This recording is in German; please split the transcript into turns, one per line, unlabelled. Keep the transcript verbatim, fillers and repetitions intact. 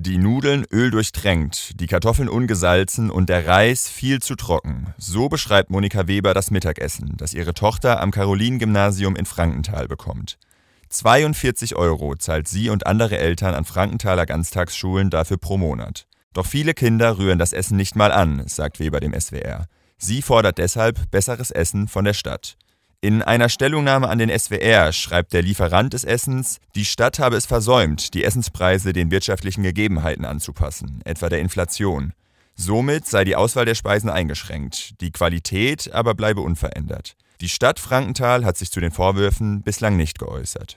Die Nudeln öldurchtränkt, die Kartoffeln ungesalzen und der Reis viel zu trocken. So beschreibt Monika Weber das Mittagessen, das ihre Tochter am Caroline-Gymnasium in Frankenthal bekommt. zweiundvierzig Euro zahlt sie und andere Eltern an Frankenthaler Ganztagsschulen dafür pro Monat. Doch viele Kinder rühren das Essen nicht mal an, sagt Weber dem S W R. Sie fordert deshalb besseres Essen von der Stadt. In einer Stellungnahme an den S W R schreibt der Lieferant des Essens, die Stadt habe es versäumt, die Essenspreise den wirtschaftlichen Gegebenheiten anzupassen, etwa der Inflation. Somit sei die Auswahl der Speisen eingeschränkt, die Qualität aber bleibe unverändert. Die Stadt Frankenthal hat sich zu den Vorwürfen bislang nicht geäußert.